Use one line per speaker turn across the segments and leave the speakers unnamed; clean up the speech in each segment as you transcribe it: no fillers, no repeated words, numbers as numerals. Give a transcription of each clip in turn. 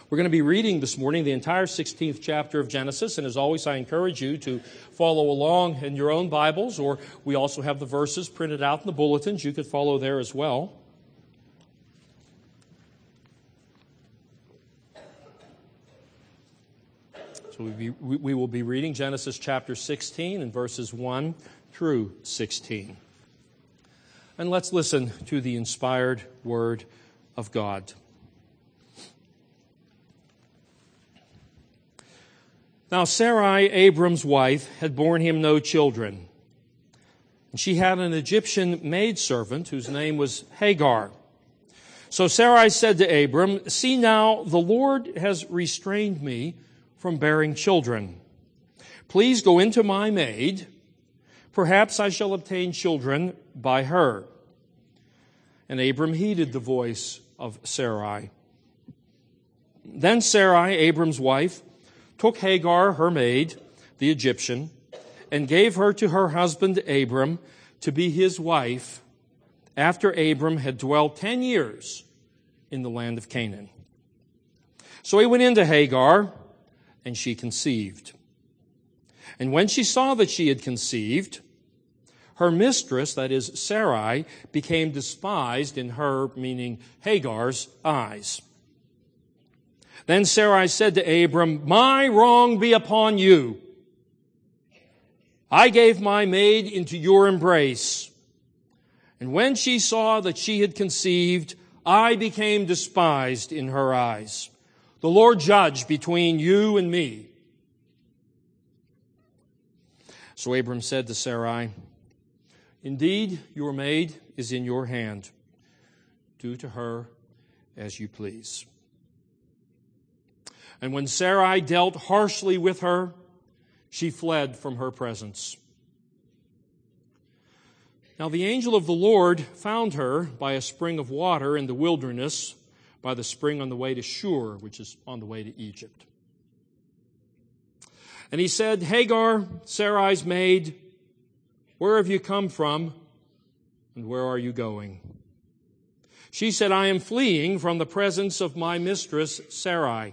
We're going to be reading this morning the entire 16th chapter of Genesis, and as always, I encourage you to follow along in your own Bibles, or we also have the verses printed out in the bulletins. You could follow there as well. So we will be reading Genesis chapter 16 and verses 1 through 16. And let's listen to the inspired Word of God. Now Sarai, Abram's wife, had borne him no children. And she had an Egyptian maidservant whose name was Hagar. So Sarai said to Abram, "See now, the Lord has restrained me from bearing children. Please go into my maid. Perhaps I shall obtain children by her." And Abram heeded the voice of Sarai. Then Sarai, Abram's wife, took Hagar, her maid, the Egyptian, and gave her to her husband Abram to be his wife after Abram had dwelt 10 years in the land of Canaan. So he went into Hagar, and she conceived. And when she saw that she had conceived, her mistress, that is Sarai, became despised in her, meaning Hagar's, eyes. Then Sarai said to Abram, "My wrong be upon you. I gave my maid into your embrace. And when she saw that she had conceived, I became despised in her eyes. The Lord judge between you and me." So Abram said to Sarai, "Indeed, your maid is in your hand. Do to her as you please." And when Sarai dealt harshly with her, she fled from her presence. Now the angel of the Lord found her by a spring of water in the wilderness, by the spring on the way to Shur, which is on the way to Egypt. And he said, "Hagar, Sarai's maid, where have you come from, and where are you going?" She said, "I am fleeing from the presence of my mistress Sarai."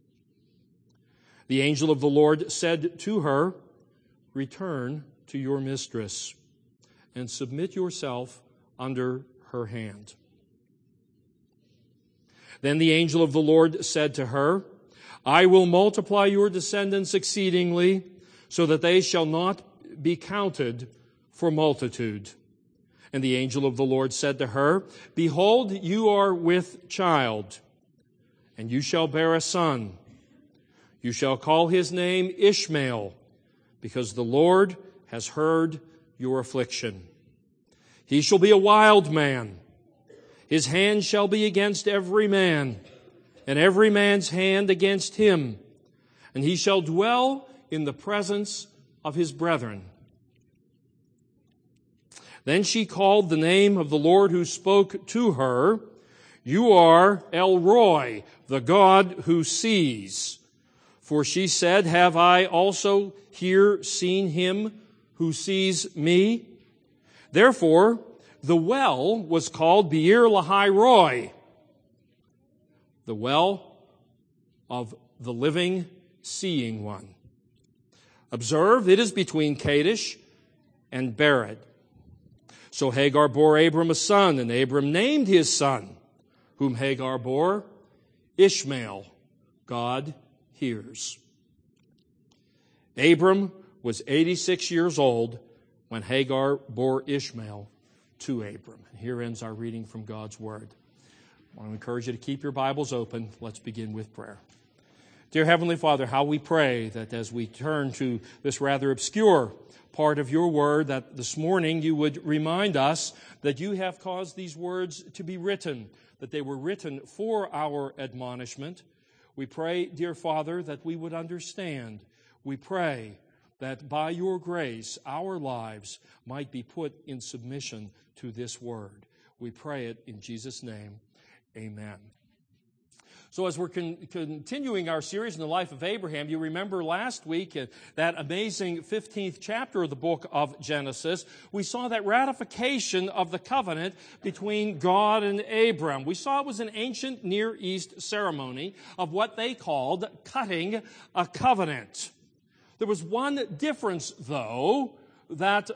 The angel of the Lord said to her, "Return to your mistress and submit yourself under her hand." Then the angel of the Lord said to her, "I will multiply your descendants exceedingly, so that they shall not be counted for multitude." And the angel of the Lord said to her, "Behold, you are with child, and you shall bear a son. You shall call his name Ishmael, because the Lord has heard your affliction. He shall be a wild man. His hand shall be against every man, and every man's hand against him. And he shall dwell in the presence of his brethren." Then she called the name of the Lord who spoke to her, "You are El Roi, the God who sees." For she said, "Have I also here seen him who sees me?" Therefore, the well was called Beer Lahai Roi, the well of the living, seeing one. Observe, it is between Kadesh and Bered. So Hagar bore Abram a son, and Abram named his son, whom Hagar bore, Ishmael, God hears. Abram was 86 years old when Hagar bore Ishmael to Abram. And here ends our reading from God's Word. I want to encourage you to keep your Bibles open. Let's begin with prayer. Dear Heavenly Father, how we pray that as we turn to this rather obscure part of your Word, that this morning you would remind us that you have caused these words to be written, that they were written for our admonishment. We pray, dear Father, that we would understand. We pray that by your grace, our lives might be put in submission to this word. We pray it in Jesus' name. Amen. So as we're continuing our series in the life of Abraham, you remember last week that amazing 15th chapter of the book of Genesis, we saw that ratification of the covenant between God and Abram. We saw it was an ancient Near East ceremony of what they called cutting a covenant. There was one difference, though, that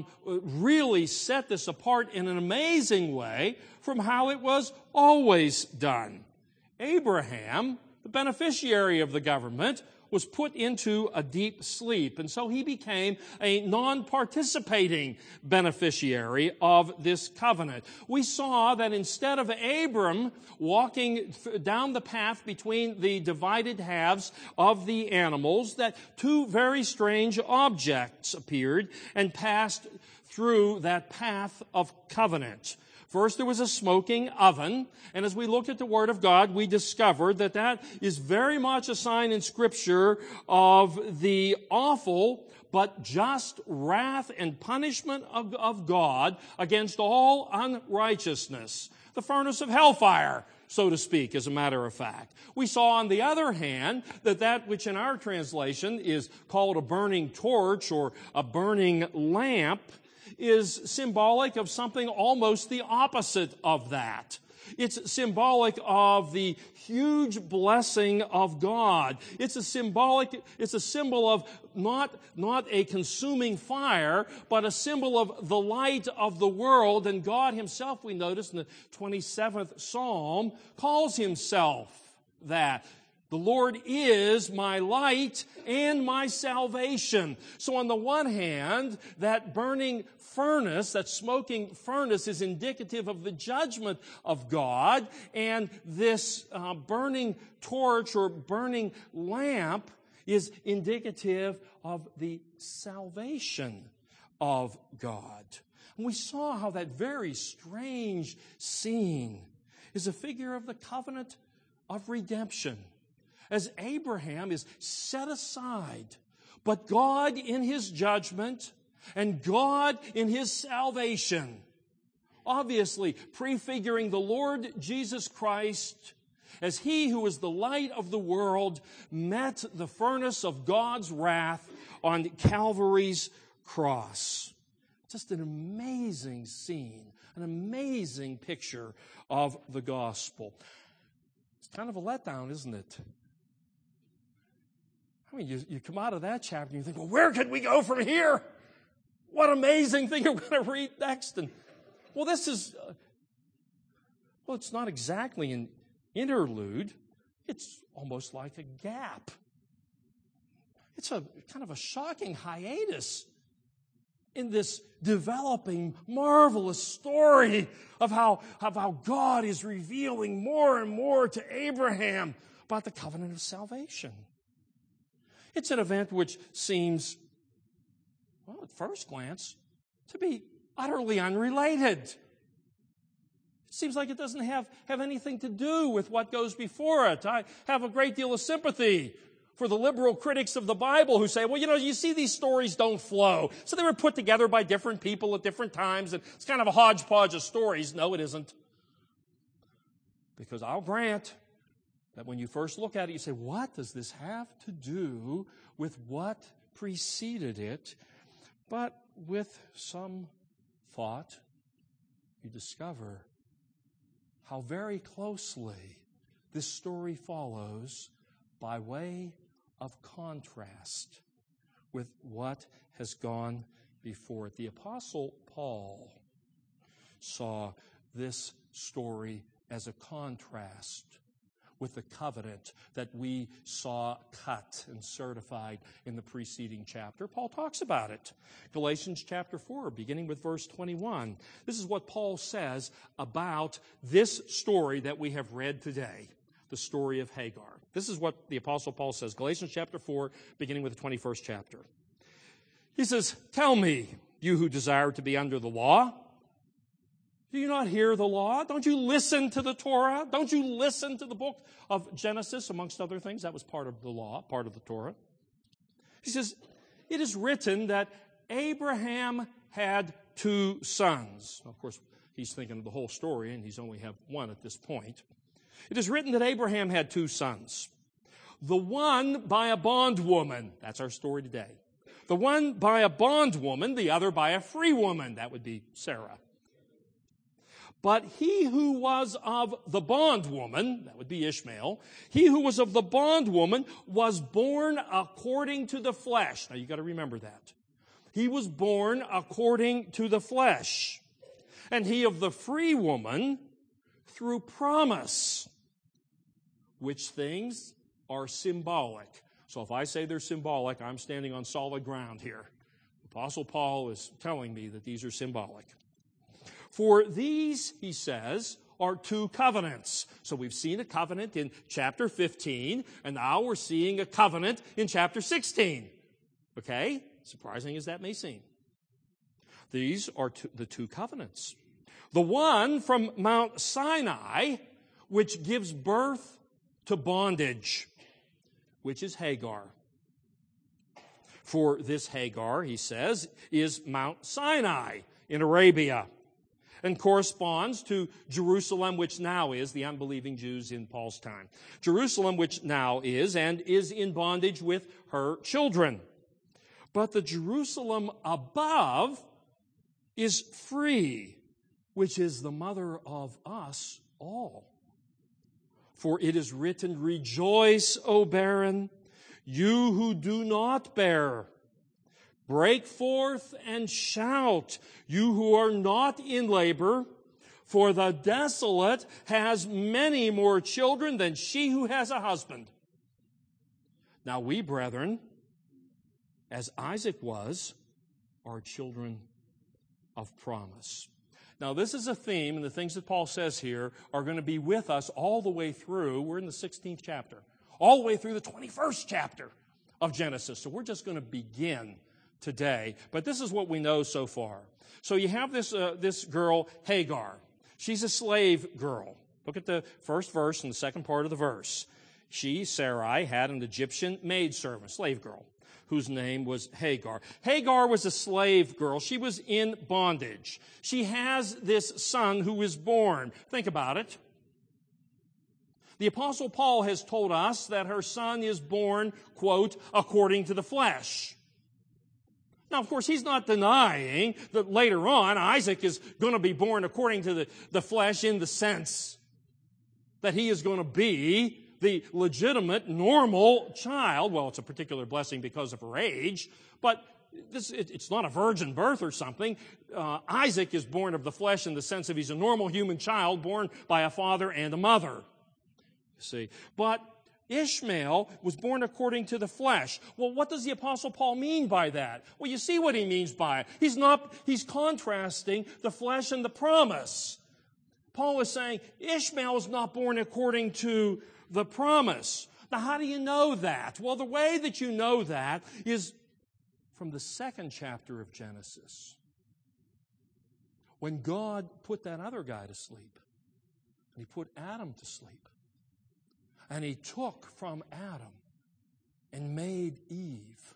really set this apart in an amazing way from how it was always done. Abraham, the beneficiary of the government, was put into a deep sleep, and so he became a non-participating beneficiary of this covenant. We saw that instead of Abram walking down the path between the divided halves of the animals, that two very strange objects appeared and passed through that path of covenant. First, there was a smoking oven, and as we looked at the Word of God, we discovered that that is very much a sign in Scripture of the awful but just wrath and punishment of God against all unrighteousness. The furnace of hellfire, so to speak, as a matter of fact. We saw, on the other hand, that which in our translation is called a burning torch or a burning lamp is symbolic of something almost the opposite of that. It's symbolic of the huge blessing of God. It's a symbol of not a consuming fire, but a symbol of the light of the world. And God himself, we notice in the 27th Psalm, calls himself that. The Lord is my light and my salvation. So on the one hand, that burning furnace, that smoking furnace is indicative of the judgment of God, and this burning torch or burning lamp is indicative of the salvation of God. And we saw how that very strange scene is a figure of the covenant of redemption. As Abraham is set aside, but God in his judgment and God in his salvation, obviously prefiguring the Lord Jesus Christ as he who is the light of the world met the furnace of God's wrath on Calvary's cross. Just an amazing scene, an amazing picture of the gospel. It's kind of a letdown, isn't it? I mean, you come out of that chapter and you think, well, where could we go from here? What amazing thing are we going to read next? And, well, this is, it's not exactly an interlude. It's almost like a gap. It's a kind of a shocking hiatus in this developing, marvelous story of how God is revealing more and more to Abraham about the covenant of salvation. It's an event which seems, well, at first glance, to be utterly unrelated. It seems like it doesn't have anything to do with what goes before it. I have a great deal of sympathy for the liberal critics of the Bible who say, well, you see these stories don't flow. So they were put together by different people at different times, and it's kind of a hodgepodge of stories. No, it isn't. Because I'll grant that when you first look at it, you say, what does this have to do with what preceded it? But with some thought, you discover how very closely this story follows by way of contrast with what has gone before it. The Apostle Paul saw this story as a contrast with the covenant that we saw cut and certified in the preceding chapter. Paul talks about it. Galatians chapter 4, beginning with verse 21. This is what Paul says about this story that we have read today, the story of Hagar. This is what the Apostle Paul says, Galatians chapter 4, beginning with the 21st chapter. He says, tell me, you who desire to be under the law, do you not hear the law? Don't you listen to the Torah? Don't you listen to the book of Genesis, amongst other things? That was part of the law, part of the Torah. He says, it is written that Abraham had two sons. Of course, he's thinking of the whole story, and he's only had one at this point. It is written that Abraham had two sons. The one by a bondwoman. That's our story today. The one by a bondwoman, the other by a free woman. That would be Sarah. But he who was of the bondwoman, that would be Ishmael, he who was of the bondwoman was born according to the flesh. Now you got to remember that. He was born according to the flesh. And he of the free woman through promise. Which things are symbolic. So if I say they're symbolic, I'm standing on solid ground here. Apostle Paul is telling me that these are symbolic. For these, he says, are two covenants. So we've seen a covenant in chapter 15, and now we're seeing a covenant in chapter 16. Okay? Surprising as that may seem. These are the two covenants. The one from Mount Sinai, which gives birth to bondage, which is Hagar. For this Hagar, he says, is Mount Sinai in Arabia, and corresponds to Jerusalem, which now is the unbelieving Jews in Paul's time. Jerusalem, which now is, and is in bondage with her children. But the Jerusalem above is free, which is the mother of us all. For it is written, Rejoice, O barren, you who do not bear. Break forth and shout, you who are not in labor, for the desolate has many more children than she who has a husband. Now we, brethren, as Isaac was, are children of promise. Now this is a theme, and the things that Paul says here are going to be with us all the way through. We're in the 16th chapter, all the way through the 21st chapter of Genesis. So we're just going to begin today, but this is what we know so far. So you have this girl, Hagar. She's a slave girl. Look at the first verse and the second part of the verse. She, Sarai, had an Egyptian maidservant, slave girl, whose name was Hagar. Hagar was a slave girl. She was in bondage. She has this son who is born. Think about it. The Apostle Paul has told us that her son is born, quote, according to the flesh. Now, of course, he's not denying that later on Isaac is going to be born according to the flesh in the sense that he is going to be the legitimate, normal child. Well, it's a particular blessing because of her age, but it's not a virgin birth or something. Isaac is born of the flesh in the sense of he's a normal human child born by a father and a mother. You see, but Ishmael was born according to the flesh. Well, what does the Apostle Paul mean by that? Well, you see what he means by it. He's contrasting the flesh and the promise. Paul is saying Ishmael is not born according to the promise. Now, how do you know that? Well, the way that you know that is from the second chapter of Genesis, when God put that other guy to sleep. And he put Adam to sleep. And he took from Adam and made Eve.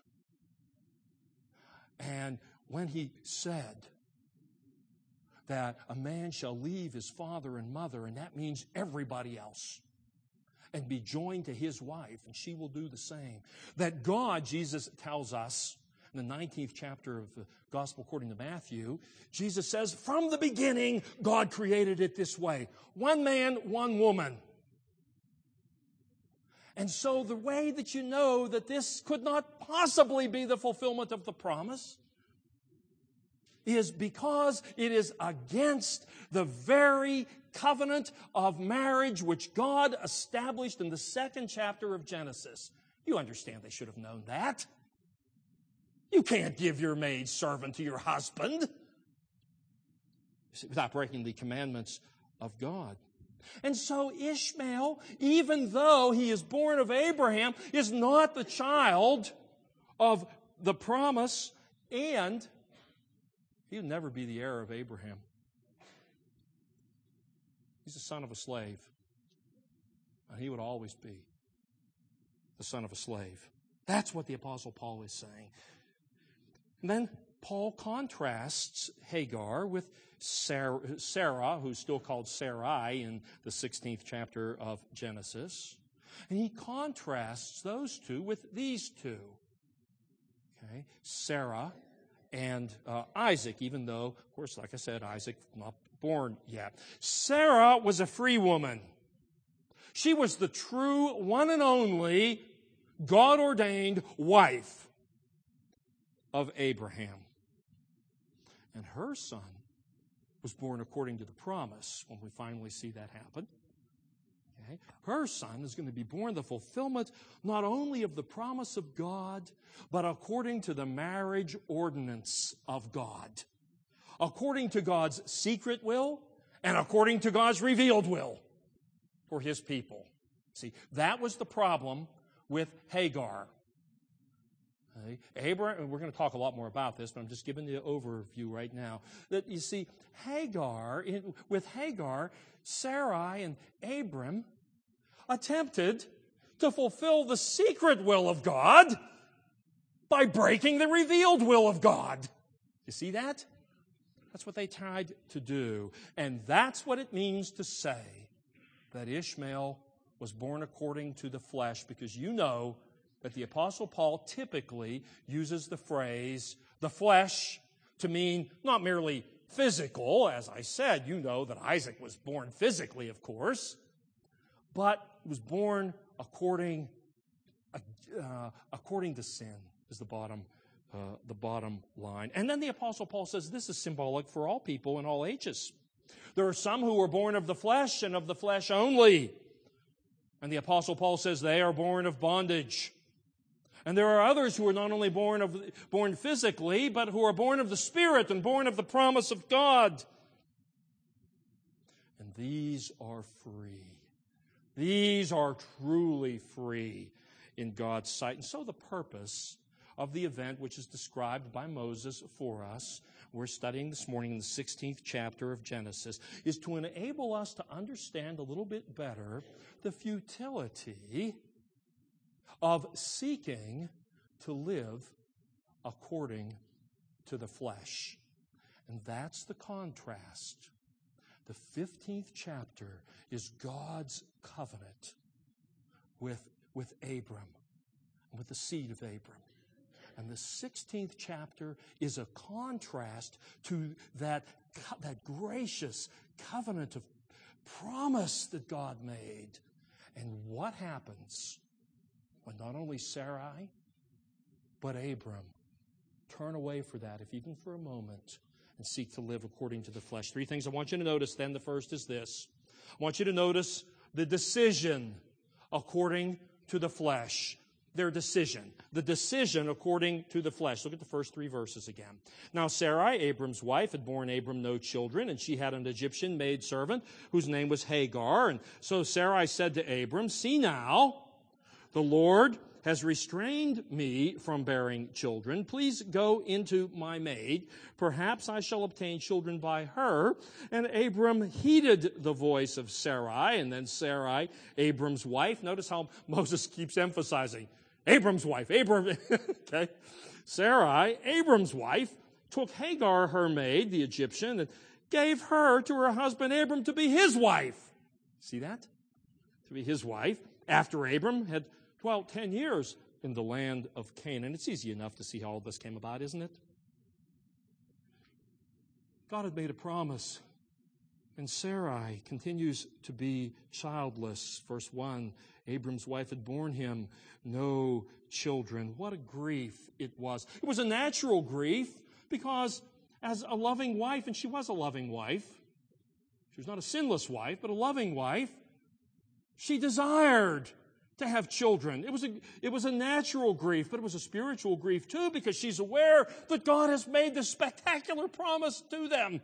And when he said that a man shall leave his father and mother, and that means everybody else, and be joined to his wife, and she will do the same. That God, Jesus tells us in the 19th chapter of the Gospel according to Matthew, Jesus says, from the beginning, God created it this way. One man, one woman. And so the way that you know that this could not possibly be the fulfillment of the promise is because it is against the very covenant of marriage which God established in the second chapter of Genesis. You understand they should have known that. You can't give your maid servant to your husband without breaking the commandments of God. And so Ishmael, even though he is born of Abraham, is not the child of the promise, and he would never be the heir of Abraham. He's the son of a slave. And he would always be the son of a slave. That's what the Apostle Paul is saying. And then Paul contrasts Hagar with Sarah, who's still called Sarai in the 16th chapter of Genesis. And he contrasts those two with these two. Okay? Sarah and Isaac, even though, of course, like I said, Isaac not born yet. Sarah was a free woman. She was the true, one and only, God-ordained wife of Abraham. And her son was born according to the promise, when we finally see that happen. Okay? Her son is going to be born the fulfillment not only of the promise of God, but according to the marriage ordinance of God. According to God's secret will and according to God's revealed will for His people. See, that was the problem with Hagar. Okay? Abraham, we're going to talk a lot more about this, but I'm just giving the overview right now. That you see, with Hagar, Sarai and Abram attempted to fulfill the secret will of God by breaking the revealed will of God. You see that? That's what they tried to do. And that's what it means to say that Ishmael was born according to the flesh, because you know that the Apostle Paul typically uses the phrase, the flesh, to mean not merely physical. As I said, you know that Isaac was born physically, of course, but was born according to sin, is the bottom line. And then the Apostle Paul says this is symbolic for all people in all ages. There are some who are born of the flesh and of the flesh only. And the Apostle Paul says they are born of bondage. And there are others who are not only born physically, but who are born of the Spirit and born of the promise of God. And these are free. These are truly free in God's sight. And so the purpose of the event which is described by Moses for us, we're studying this morning in the 16th chapter of Genesis, is to enable us to understand a little bit better the futility of seeking to live according to the flesh. And that's the contrast. The 15th chapter is God's covenant with Abram, with the seed of Abram. And the 16th chapter is a contrast to that gracious covenant of promise that God made. And what happens when not only Sarai, but Abram turn away for that, if even for a moment, and seek to live according to the flesh? Three things I want you to notice then. The first is this. I want you to notice the decision according to the flesh. Their decision. The decision according to the flesh. Look at the first three verses again. Now Sarai, Abram's wife, had borne Abram no children, and she had an Egyptian maidservant whose name was Hagar. And so Sarai said to Abram, "See now, the Lord has restrained me from bearing children. Please go into my maid. Perhaps I shall obtain children by her." And Abram heeded the voice of Sarai. And then Sarai, Abram's wife. Notice how Moses keeps emphasizing Abram's wife. Okay. Sarai, Abram's wife, took Hagar, her maid, the Egyptian, and gave her to her husband Abram to be his wife. See that? To be his wife. After Abram had dwelt 10 years in the land of Canaan. It's easy enough to see how all this came about, isn't it? God had made a promise, and Sarai continues to be childless. Verse 1, Abram's wife had borne him no children. What a grief it was. It was a natural grief because as a loving wife, and she was a loving wife, she was not a sinless wife, but a loving wife, she desired to have children. It was a natural grief, but it was a spiritual grief too, because she's aware that God has made this spectacular promise to them.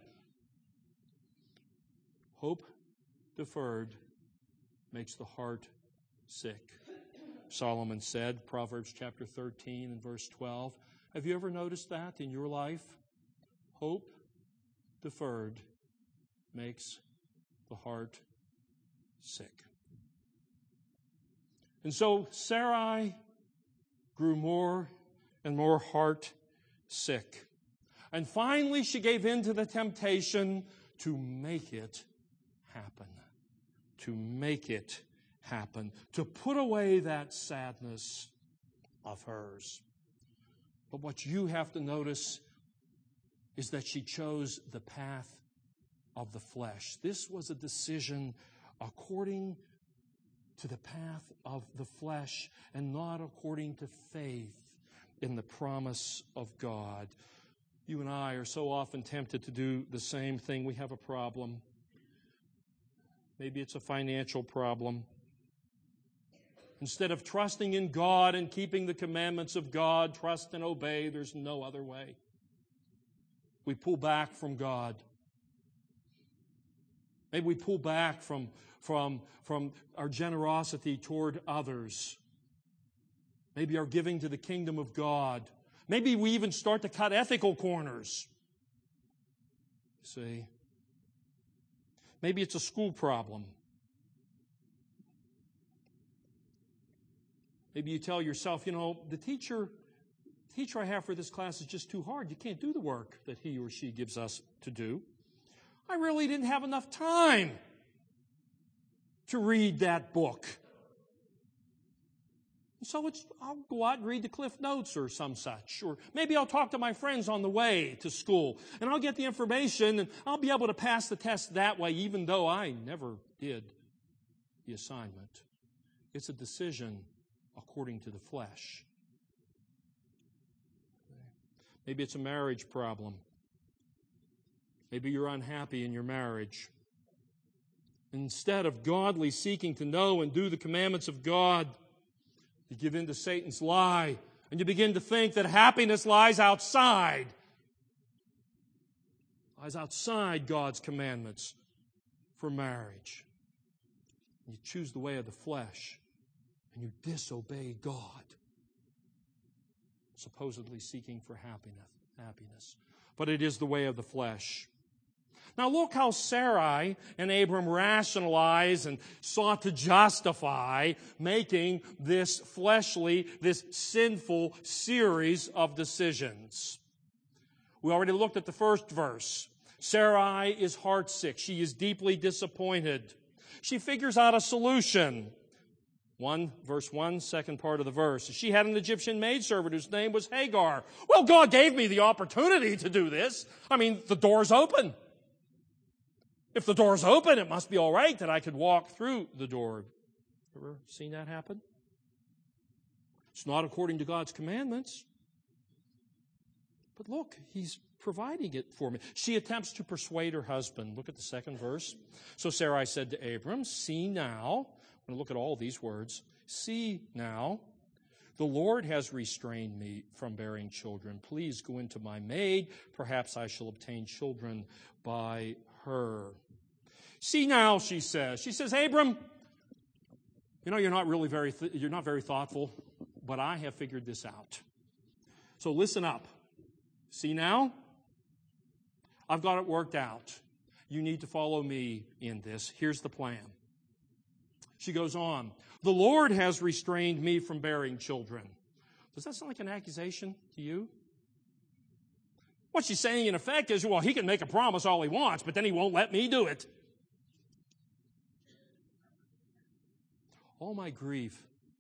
Hope deferred makes the heart sick. Solomon said, Proverbs chapter 13 and verse 12. Have you ever noticed that in your life? Hope deferred makes the heart sick. And so Sarai grew more and more heart sick. And finally, she gave in to the temptation to make it happen. To make it happen. To put away that sadness of hers. But what you have to notice is that she chose the path of the flesh. This was a decision according to the path of the flesh and not according to faith in the promise of God. You and I are so often tempted to do the same thing. We have a problem. Maybe it's a financial problem. Instead of trusting in God and keeping the commandments of God, trust and obey, there's no other way. We pull back from God. Maybe we pull back from our generosity toward others. Maybe our giving to the kingdom of God. Maybe we even start to cut ethical corners. See? Maybe it's a school problem. Maybe you tell yourself, the teacher I have for this class is just too hard. You can't do the work that he or she gives us to do. I really didn't have enough time to read that book. So I'll go out and read the Cliff Notes or some such. Or maybe I'll talk to my friends on the way to school, and I'll get the information, and I'll be able to pass the test that way, even though I never did the assignment. It's a decision according to the flesh. Maybe it's a marriage problem. Maybe you're unhappy in your marriage. Instead of godly seeking to know and do the commandments of God, you give in to Satan's lie, and you begin to think that happiness lies outside God's commandments for marriage. You choose the way of the flesh, and you disobey God, supposedly seeking for happiness. But it is the way of the flesh. Now look how Sarai and Abram rationalize and sought to justify making this fleshly, this sinful series of decisions. We already looked at the first verse. Sarai is heartsick. She is deeply disappointed. She figures out a solution. Verse 1, second part of the verse. She had an Egyptian maidservant whose name was Hagar. Well, God gave me the opportunity to do this. The door's open. If the door's open, it must be all right that I could walk through the door. Ever seen that happen? It's not according to God's commandments. But look, He's providing it for me. She attempts to persuade her husband. Look at the second verse. So Sarai said to Abram, "See now," I'm going to look at all these words. "See now, the Lord has restrained me from bearing children. Please go into my maid. Perhaps I shall obtain children by her." "See now," she says. She says, "Abram, you're not very thoughtful, but I have figured this out. So listen up. See now, I've got it worked out. You need to follow me in this. Here's the plan." She goes on, "The Lord has restrained me from bearing children." Does that sound like an accusation to you? What she's saying, in effect, is, well, He can make a promise all He wants, but then He won't let me do it. All my grief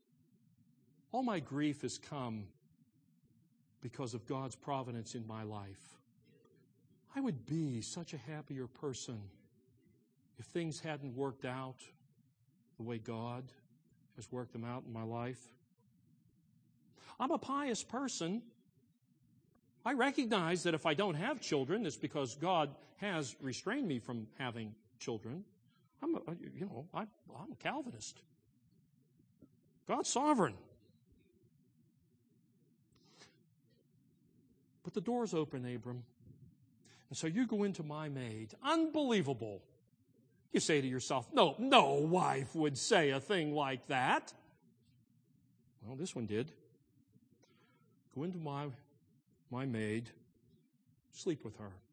has come because of God's providence in my life. I would be such a happier person if things hadn't worked out the way God has worked them out in my life. I'm a pious person. I recognize that if I don't have children, it's because God has restrained me from having children. I'm a Calvinist. God's sovereign. But the door's open, Abram. And so you go into my maid. Unbelievable. You say to yourself, no wife would say a thing like that. Well, this one did. Go into my maid, sleep with her.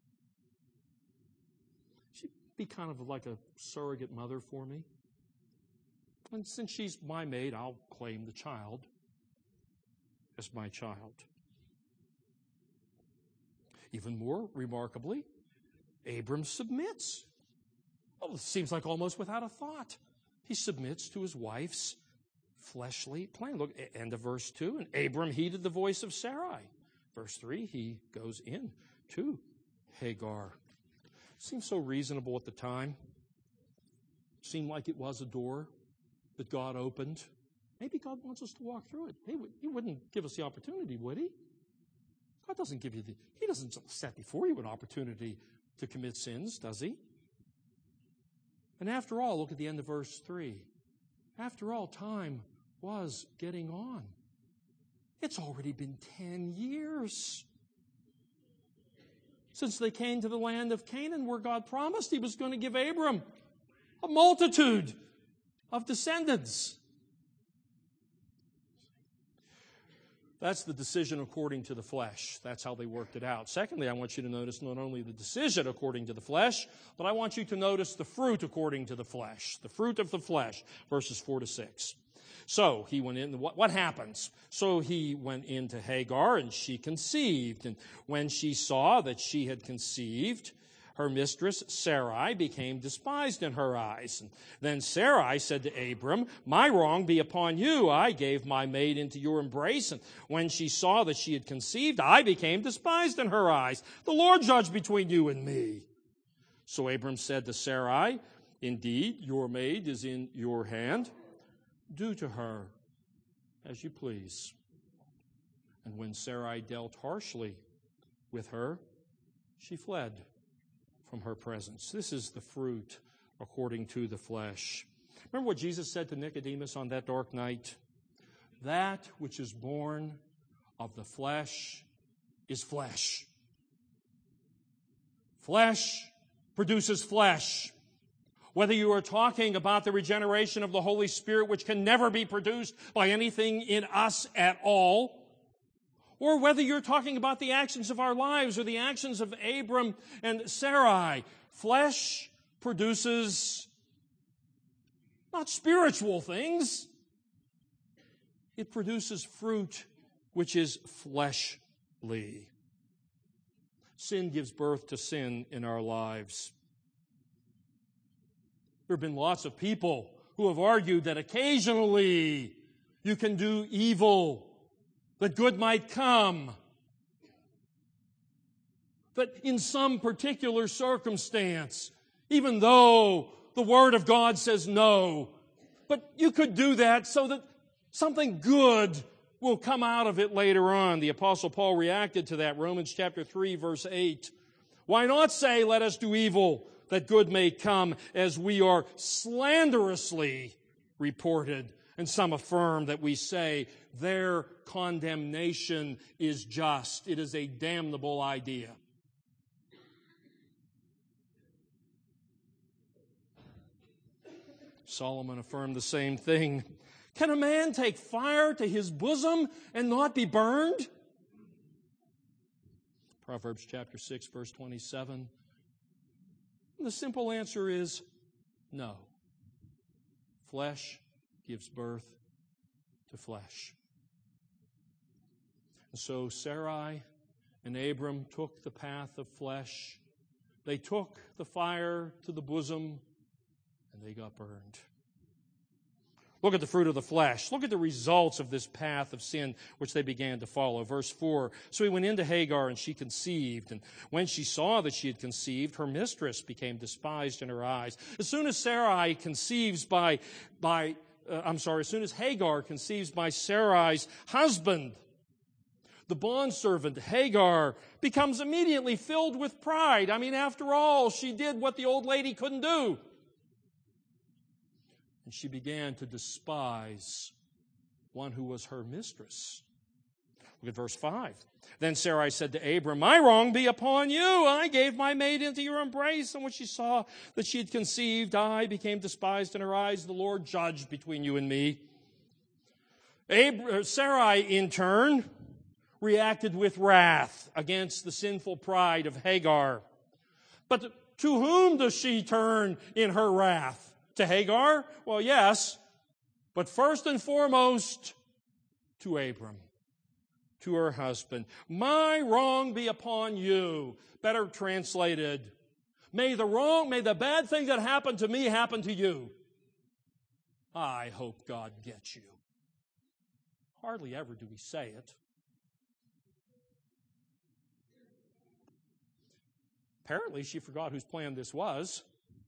She'd be kind of like a surrogate mother for me. And since she's my maid, I'll claim the child as my child. Even more remarkably, Abram submits. Well, it seems like almost without a thought. He submits to his wife's fleshly plan. Look, end of verse 2. And Abram heeded the voice of Sarai. Verse 3, he goes in to Hagar. Seems so reasonable at the time. Seemed like it was a door that God opened. Maybe God wants us to walk through it. He wouldn't give us the opportunity, would he? God doesn't give you he doesn't set before you an opportunity to commit sins, does he? And after all, look at the end of verse 3. After all, time was getting on. It's already been 10 years since they came to the land of Canaan, where God promised he was going to give Abram a multitude of descendants. That's the decision according to the flesh. That's how they worked it out. Secondly, I want you to notice not only the decision according to the flesh, but I want you to notice the fruit according to the flesh. The fruit of the flesh, verses 4 to 6. So he went in. What happens? So he went into Hagar, and she conceived. And when she saw that she had conceived, her mistress Sarai became despised in her eyes. And then Sarai said to Abram, "My wrong be upon you. I gave my maid into your embrace. And when she saw that she had conceived, I became despised in her eyes. The Lord judge between you and me." So Abram said to Sarai, "Indeed, your maid is in your hand. Do to her as you please." And when Sarai dealt harshly with her, she fled from her presence. This is the fruit according to the flesh. Remember what Jesus said to Nicodemus on that dark night? That which is born of the flesh is flesh. Flesh produces flesh. Whether you are talking about the regeneration of the Holy Spirit, which can never be produced by anything in us at all, or whether you're talking about the actions of our lives or the actions of Abram and Sarai, flesh produces not spiritual things. It produces fruit which is fleshly. Sin gives birth to sin in our lives. There have been lots of people who have argued that occasionally you can do evil, that good might come, that in some particular circumstance, even though the Word of God says no, but you could do that so that something good will come out of it later on. The Apostle Paul reacted to that, Romans chapter 3, verse 8. Why not say, "Let us do evil, that good may come," as we are slanderously reported? And some affirm that we say their condemnation is just. It is a damnable idea. Solomon affirmed the same thing. Can a man take fire to his bosom and not be burned? Proverbs chapter 6, verse 27. And the simple answer is no. Flesh gives birth to flesh. And so Sarai and Abram took the path of flesh. They took the fire to the bosom, and they got burned. Look at the fruit of the flesh. Look at the results of this path of sin which they began to follow. Verse 4, so he went into Hagar, and she conceived. And when she saw that she had conceived, her mistress became despised in her eyes. As soon as Hagar conceives by Sarai's husband, the bondservant Hagar becomes immediately filled with pride. After all, she did what the old lady couldn't do. And she began to despise one who was her mistress. Look at verse 5. Then Sarai said to Abram, "My wrong be upon you. I gave my maid into your embrace, and when she saw that she had conceived, I became despised in her eyes. The Lord judge between you and me." Sarai, in turn, reacted with wrath against the sinful pride of Hagar. But to whom does she turn in her wrath? To Hagar? Well, yes, but first and foremost to Abram. to her husband, "My wrong be upon you." Better translated, may the bad thing that happened to me happen to you. I hope God gets you. Hardly ever do we say it. Apparently, she forgot whose plan this was.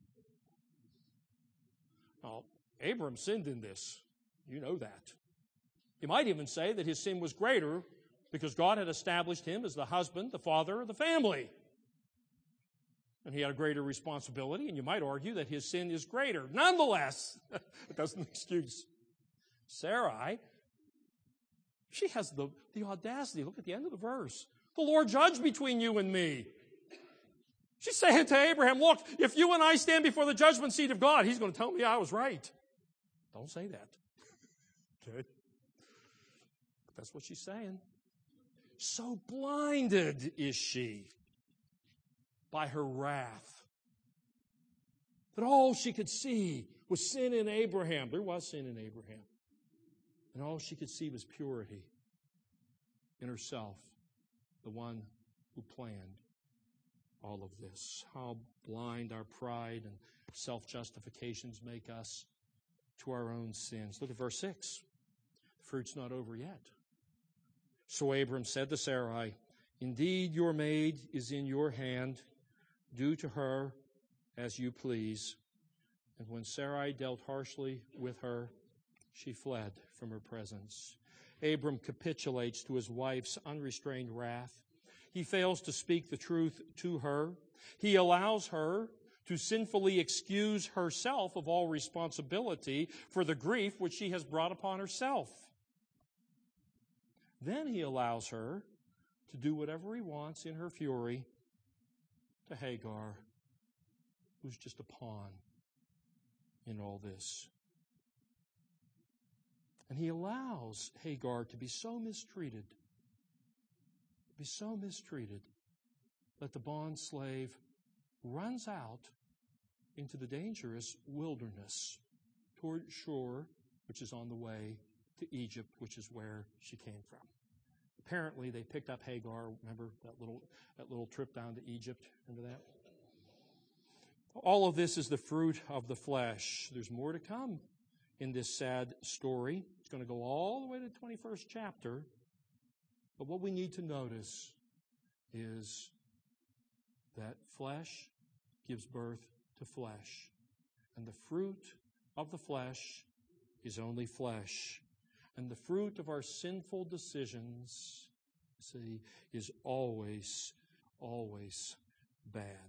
Now, Abram sinned in this. You know that. You might even say that his sin was greater because God had established him as the husband, the father of the family. And he had a greater responsibility, and you might argue that his sin is greater. Nonetheless, it doesn't excuse Sarai. She has the audacity. Look at the end of the verse. "The Lord judge between you and me." She's saying to Abraham, "Look, if you and I stand before the judgment seat of God, He's going to tell me I was right." Don't say that. Okay? But that's what she's saying. So blinded is she by her wrath that all she could see was sin in Abraham. There was sin in Abraham. And all she could see was purity in herself, the one who planned all of this. How blind our pride and self-justifications make us to our own sins. Look at verse 6. The fruit's not over yet. So Abram said to Sarai, "Indeed, your maid is in your hand. Do to her as you please." And when Sarai dealt harshly with her, she fled from her presence. Abram capitulates to his wife's unrestrained wrath. He fails to speak the truth to her. He allows her to sinfully excuse herself of all responsibility for the grief which she has brought upon herself. Then he allows her to do whatever he wants in her fury to Hagar, who's just a pawn in all this. And he allows Hagar to be so mistreated, that the bond slave runs out into the dangerous wilderness toward Shur, which is on the way to Egypt, which is where she came from. Apparently, they picked up Hagar. Remember that little trip down to Egypt? Remember that? All of this is the fruit of the flesh. There's more to come in this sad story. It's going to go all the way to the 21st chapter. But what we need to notice is that flesh gives birth to flesh. And the fruit of the flesh is only flesh. And the fruit of our sinful decisions, see, is always, always bad.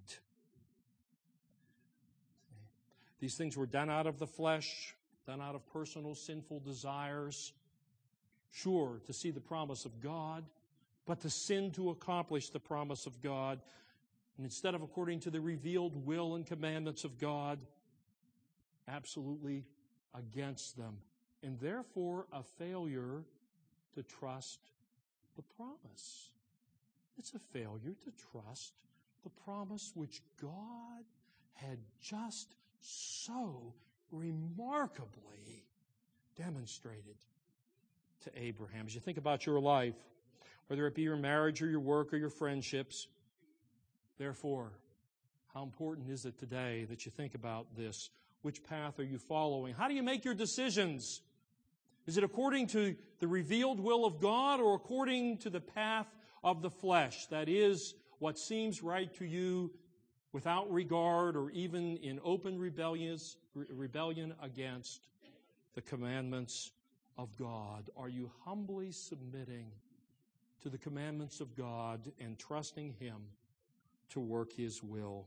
These things were done out of the flesh, done out of personal sinful desires. Sure, to see the promise of God, but to sin to accomplish the promise of God. And instead of according to the revealed will and commandments of God, absolutely against them. And therefore a failure to trust the promise. It's a failure to trust the promise which God had just so remarkably demonstrated to Abraham. As you think about your life, whether it be your marriage or your work or your friendships, therefore, how important is it today that you think about this? Which path are you following? How do you make your decisions? Is it according to the revealed will of God or according to the path of the flesh? That is, what seems right to you without regard or even in open rebellion against the commandments of God. Are you humbly submitting to the commandments of God and trusting Him to work His will?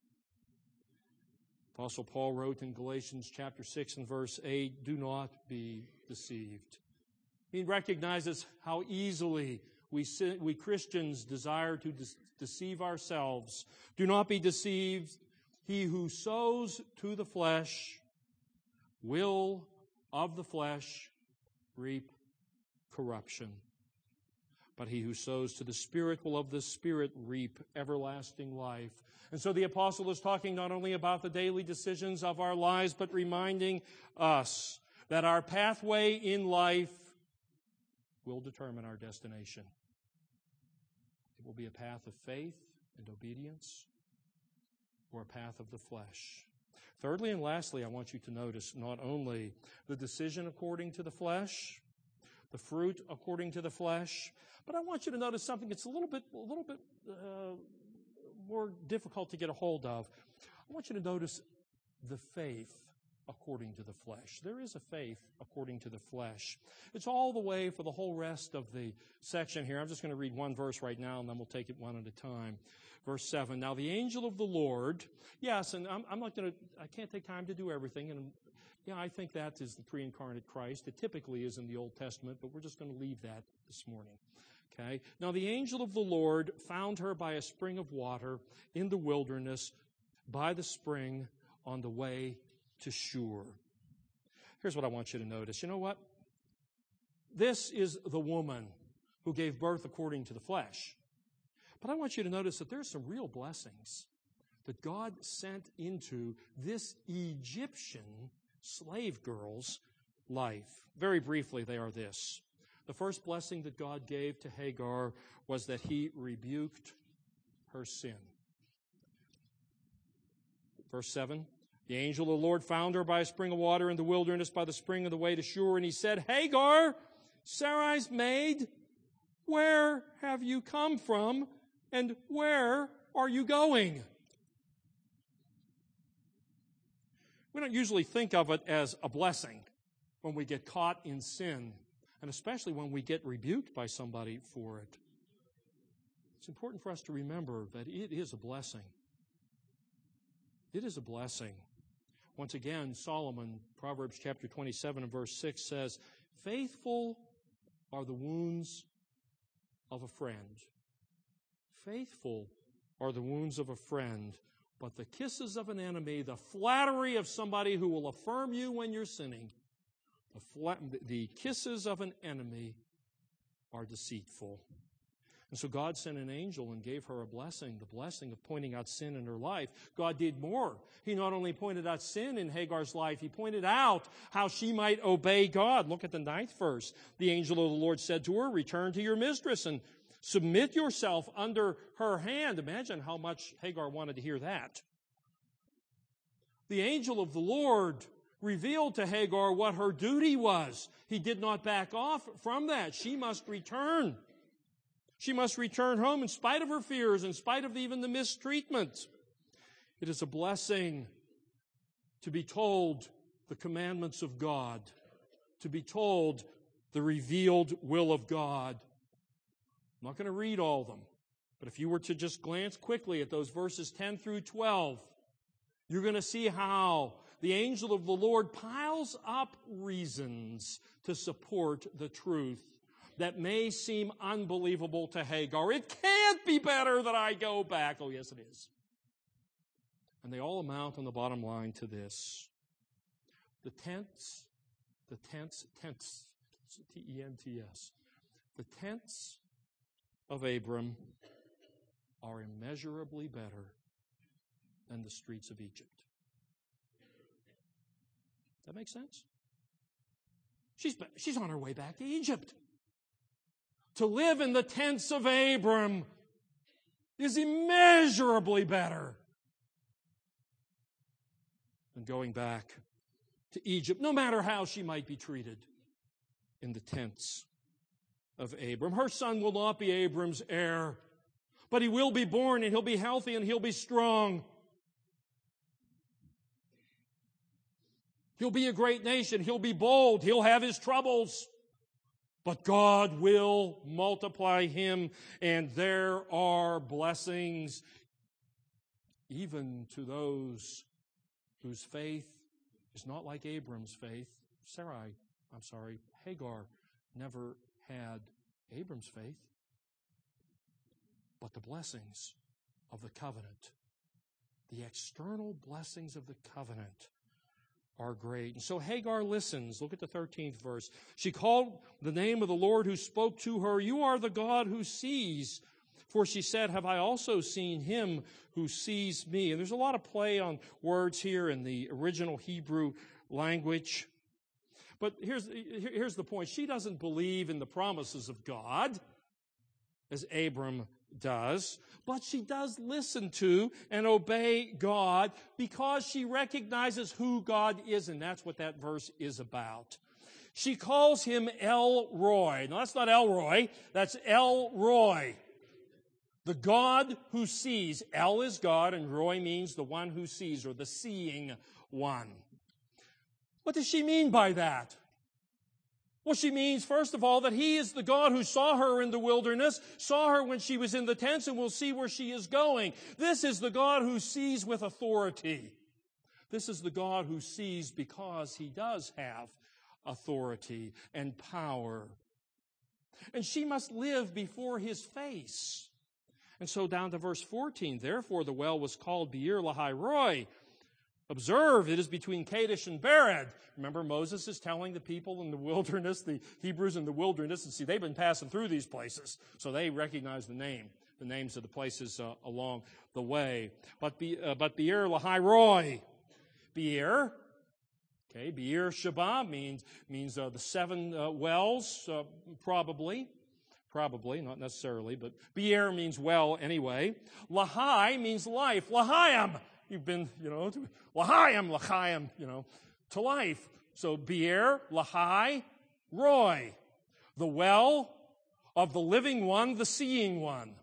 Apostle Paul wrote in Galatians chapter 6 and verse 8, "Do not be deceived." He recognizes how easily we Christians desire to deceive ourselves. Do not be deceived. He who sows to the flesh will of the flesh reap corruption. But he who sows to the Spirit will of the Spirit reap everlasting life. And so the apostle is talking not only about the daily decisions of our lives, but reminding us that our pathway in life will determine our destination. It will be a path of faith and obedience, or a path of the flesh. Thirdly and lastly, I want you to notice not only the decision according to the flesh, the fruit according to the flesh, but I want you to notice something that's a little bit more difficult to get a hold of. I want you to notice the faith according to the flesh. There is a faith according to the flesh. It's all the way for the whole rest of the section here. I'm just going to read one verse right now, and then we'll take it one at a time. Verse 7, now the angel of the Lord, yes, and I can't take time to do everything, and yeah, I think that is the pre-incarnate Christ. It typically is in the Old Testament, but we're just going to leave that this morning. Okay? Now the angel of the Lord found her by a spring of water in the wilderness, by the spring on the way to Shur. Here's what I want you to notice. You know what? This is the woman who gave birth according to the flesh. But I want you to notice that there's some real blessings that God sent into this Egyptian slave girl's life. Very briefly, they are this. The first blessing that God gave to Hagar was that he rebuked her sin. Verse 7, the angel of the Lord found her by a spring of water in the wilderness, by the spring of the way to Shur, and he said, Hagar, Sarai's maid, where have you come from, and where are you going? We don't usually think of it as a blessing when we get caught in sin, and especially when we get rebuked by somebody for it. It's important for us to remember that it is a blessing. It is a blessing. Once again, Solomon, Proverbs chapter 27 and verse 6 says, faithful are the wounds of a friend. Faithful are the wounds of a friend, but the kisses of an enemy, the flattery of somebody who will affirm you when you're sinning, the kisses of an enemy are deceitful. And so God sent an angel and gave her a blessing, the blessing of pointing out sin in her life. God did more. He not only pointed out sin in Hagar's life, he pointed out how she might obey God. Look at the 9th verse. The angel of the Lord said to her, return to your mistress and submit yourself under her hand. Imagine how much Hagar wanted to hear that. The angel of the Lord revealed to Hagar what her duty was. He did not back off from that. She must return. She must return home in spite of her fears, in spite of even the mistreatment. It is a blessing to be told the commandments of God, to be told the revealed will of God. I'm not going to read all of them, but if you were to just glance quickly at those verses 10 through 12, you're going to see how the angel of the Lord piles up reasons to support the truth that may seem unbelievable to Hagar. It can't be better that I go back. Oh, yes, it is. And they all amount on the bottom line to this. The tents, T-E-N-T-S, the tents of Abram are immeasurably better than the streets of Egypt. That makes sense? She's on her way back to Egypt. To live in the tents of Abram is immeasurably better than going back to Egypt, no matter how she might be treated in the tents of Abram. Her son will not be Abram's heir, but he will be born and he'll be healthy and he'll be strong. He'll be a great nation. He'll be bold. He'll have his troubles. But God will multiply him, and there are blessings even to those whose faith is not like Abram's faith. Hagar never had Abram's faith. But the blessings of the covenant, the external blessings of the covenant, are great. And so Hagar listens. Look at the 13th verse. She called the name of the Lord who spoke to her, you are the God who sees. For she said, have I also seen him who sees me? And there's a lot of play on words here in the original Hebrew language. But here's the point. She doesn't believe in the promises of God, as Abram does, but she does listen to and obey God because she recognizes who God is, and that's what that verse is about. She calls him El Roi. Now, that's not Elroy, that's El Roi. The God who sees. El is God, and Roy means the one who sees, or the seeing one. What does she mean by that? Well, she means, first of all, that He is the God who saw her in the wilderness, saw her when she was in the tents, and will see where she is going. This is the God who sees with authority. This is the God who sees because He does have authority and power. And she must live before His face. And so down to verse 14, therefore the well was called Beer Lahai Roi. Observe, it is between Kadesh and Bered. Remember, Moses is telling the people in the wilderness, the Hebrews in the wilderness, and see, they've been passing through these places, so they recognize the names of the places along the way. But Beer Lahai Roi. Beer, okay, Beer Sheba means the seven wells, probably, not necessarily, but Beer means well anyway. Lahai means life. Lahayim. You've been, to L'chaim, to life. So Beer, Lahai, Roi. The well of the living one, the seeing one.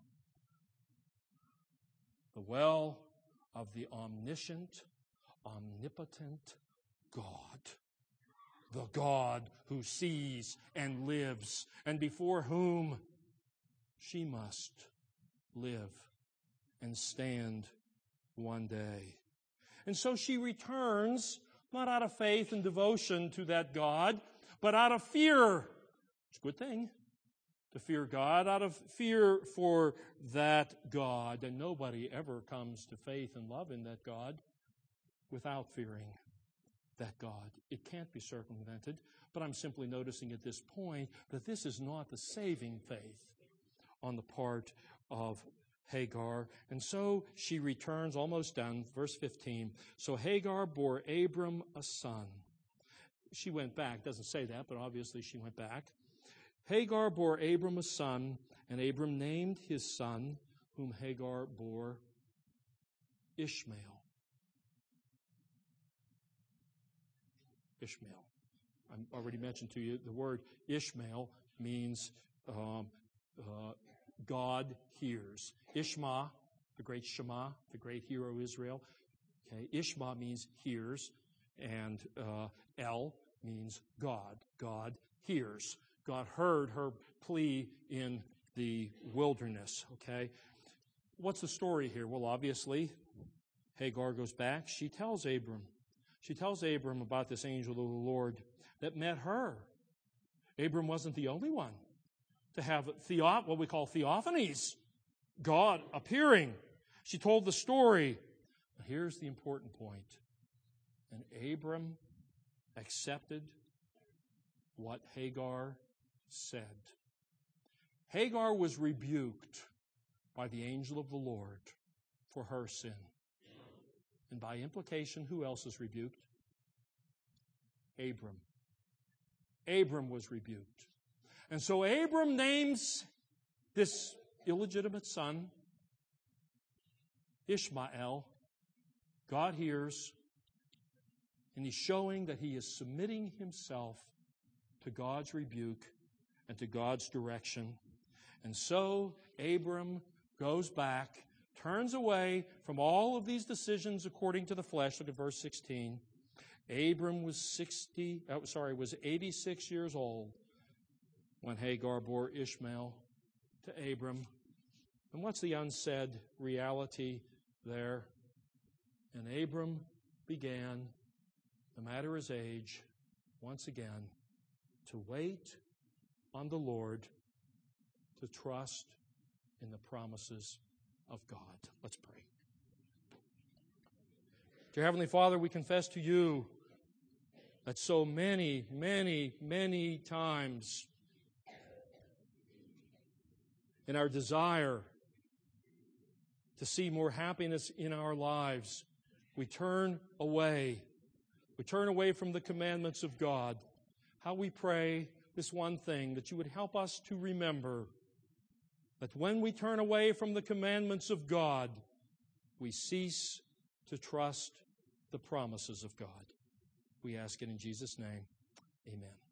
The well of the omniscient, omnipotent God. The God who sees and lives, and before whom she must live and stand one day. And so she returns, not out of faith and devotion to that God, but out of fear. It's a good thing to fear God, out of fear for that God. And nobody ever comes to faith and love in that God without fearing that God. It can't be circumvented, but I'm simply noticing at this point that this is not the saving faith on the part of Hagar. And so she returns, almost done, verse 15. So Hagar bore Abram a son. She went back. Doesn't say that, but obviously she went back. Hagar bore Abram a son, and Abram named his son, whom Hagar bore, Ishmael. Ishmael. I already mentioned to you the word Ishmael means God hears. Ishma, the great Shema, the great hero Israel. Okay, Ishma means hears, and El means God. God hears. God heard her plea in the wilderness. Okay, what's the story here? Well, obviously, Hagar goes back. She tells Abram about this angel of the Lord that met her. Abram wasn't the only one to have what we call theophanies, God appearing. She told the story. Here's the important point. And Abram accepted what Hagar said. Hagar was rebuked by the angel of the Lord for her sin. And by implication, who else is rebuked? Abram. Abram was rebuked. And so Abram names this illegitimate son Ishmael. God hears, and he's showing that he is submitting himself to God's rebuke and to God's direction. And so Abram goes back, turns away from all of these decisions according to the flesh. Look at verse 16. Abram was 86 years old when Hagar bore Ishmael to Abram. And what's the unsaid reality there? And Abram began, no matter his age, once again, to wait on the Lord, to trust in the promises of God. Let's pray. Dear Heavenly Father, we confess to you that so many, many, many times in our desire to see more happiness in our lives, we turn away. We turn away from the commandments of God how we pray this one thing, that you would help us to remember that when we turn away from the commandments of God, we cease to trust the promises of God. We ask it in Jesus' name. Amen.